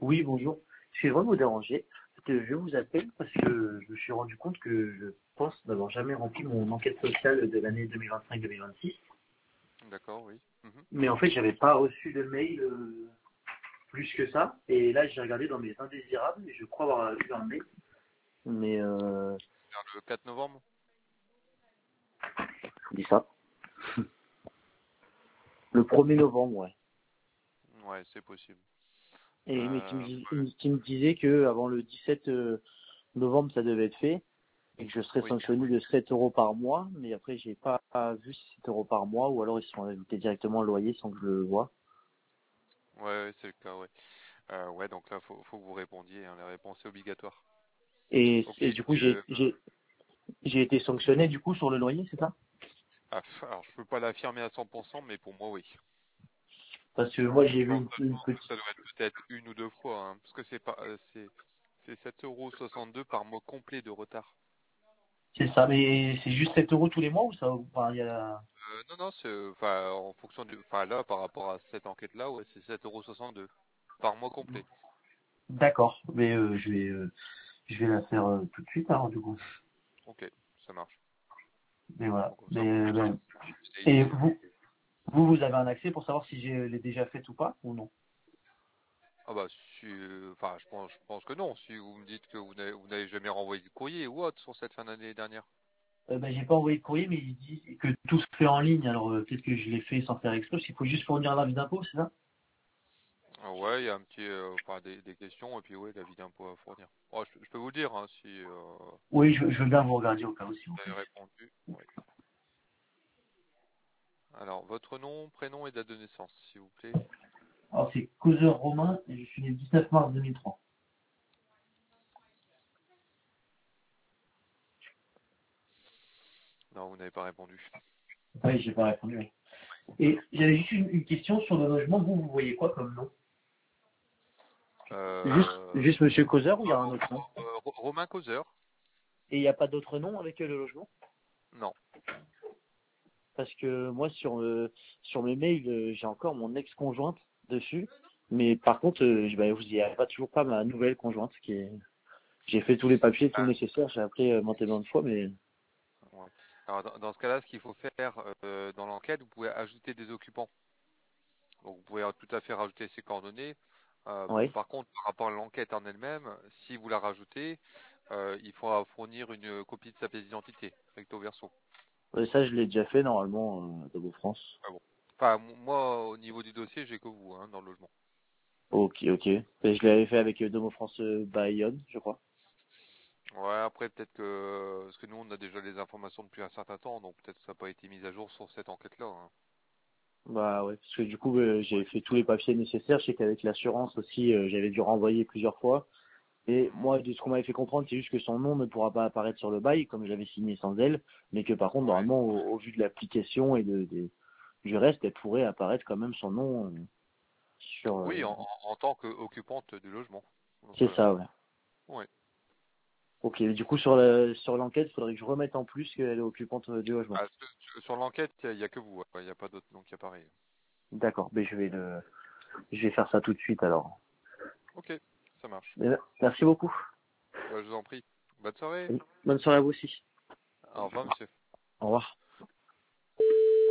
Oui, bonjour. Je suis vraiment vous déranger. Je vous appelle parce que je me suis rendu compte que je pense n'avoir jamais rempli mon enquête sociale de l'année 2025-2026. D'accord, oui. Mhm. Mais en fait, j'avais pas reçu de mail plus que ça. Et là, j'ai regardé dans mes indésirables et je crois avoir eu un mail. Mais Vers le 4 novembre? je vous dis ça. Le 1er novembre, ouais. Ouais, c'est possible. Mais Ouais. qui me disait que avant le 17 novembre, ça devait être fait. Et que je serais Oui, sanctionné de 7 euros par mois, mais après j'ai pas vu 7 euros par mois, ou alors ils sont invités directement au loyer sans que je le vois. ouais, c'est le cas, ouais. Ouais, donc là, faut que vous répondiez, hein, la réponse est obligatoire. Ok, Et du coup j'ai été sanctionné du coup sur le loyer, c'est ça? alors je peux pas l'affirmer à 100%, mais pour moi, oui. Parce que moi Je j'ai vu pense, je une pense que petite. ça doit être peut-être une ou deux fois, hein, parce que c'est pas, c'est 7,62 € par mois complet de retard. C'est ça, mais c'est juste 7 euros tous les mois ou ça? Enfin, il y a... Non, non, enfin, en fonction enfin là, par rapport à cette enquête-là, ouais, c'est 7,62 € par mois complet. D'accord, mais je vais la faire tout de suite alors du coup. Ok, ça marche. Mais voilà. Donc comme ça, vous pouvez juste Et initier. vous avez un accès pour savoir si je l'ai déjà fait ou pas ou non? Ah bah, enfin, je pense que non. Si vous me dites que vous n'avez jamais renvoyé de courrier ou autre sur cette fin d'année dernière. J'ai pas envoyé de courrier, mais il dit que tout se fait en ligne, alors peut-être que je l'ai fait sans faire exprès, parce qu'il faut juste fournir l'avis d'impôt, c'est ça? Ouais, il y a un petit, enfin, des questions et puis ouais, l'avis d'impôt à fournir. Oh, je peux vous le dire, hein, si Oui, je veux bien vous regarder au cas où, s'il vous vous avez plaît. répondu. Ouais. Alors, votre nom, prénom et date de naissance, s'il vous plaît. Alors, c'est Causeur Romain et je suis né le 19 mars 2003. Non, vous n'avez pas répondu. Oui, j'ai pas répondu. Oui. Et j'avais juste une question sur le logement. Vous voyez quoi comme nom? Euh, Juste Monsieur Causeur ou il y a un autre nom? Romain Causeur? Et il n'y a pas d'autre nom avec le logement? Non. Parce que moi, sur mes mails, j'ai encore mon ex-conjointe dessus. Mais par contre, vous n'y a pas toujours pas ma nouvelle conjointe qui est... J'ai fait tous les papiers, tout le Ah, nécessaire. J'ai appelé maintes et maintes fois, mais ouais. Alors, dans ce cas-là, ce qu'il faut faire dans l'enquête, vous pouvez ajouter des occupants. Donc, vous pouvez tout à fait rajouter ces coordonnées. oui. Par contre, par rapport à l'enquête en elle-même, si vous la rajoutez, il faudra fournir une copie de sa pièce d'identité, recto verso. Ça, je l'ai déjà fait normalement de Beau France. Ah bon. Enfin, moi, au niveau du dossier, j'ai que vous, hein, dans le logement. Ok, ok. Et je l'avais fait avec Domo France Bayonne, je crois. Ouais, après, peut-être que... Parce que nous, on a déjà les informations depuis un certain temps, donc peut-être que ça n'a pas été mis à jour sur cette enquête-là, hein. Bah ouais, parce que du coup, j'ai fait tous les papiers nécessaires. Je sais qu'avec l'assurance aussi, j'avais dû renvoyer plusieurs fois. Et Mhm. moi, de ce qu'on m'avait fait comprendre, c'est juste que son nom ne pourra pas apparaître sur le bail, comme j'avais signé sans elle, mais que par contre, Ouais. normalement, au vu de l'application et du reste, elle pourrait apparaître quand même son nom sur... Oui, en tant qu'occupante du logement, dans ce C'est cas-là. ça, ouais. Ouais. Ok, du coup, sur l'enquête, il faudrait que je remette en plus qu'elle est occupante du logement. Ah, sur l'enquête, il y a que vous, ouais. Il n'y a pas d'autre, donc il y a pareil. D'accord, mais je vais faire ça tout de suite alors. Ok, ça marche. Merci beaucoup. Bah, je vous en prie. Bonne soirée. Bonne soirée à vous aussi. Au revoir, monsieur. Au revoir.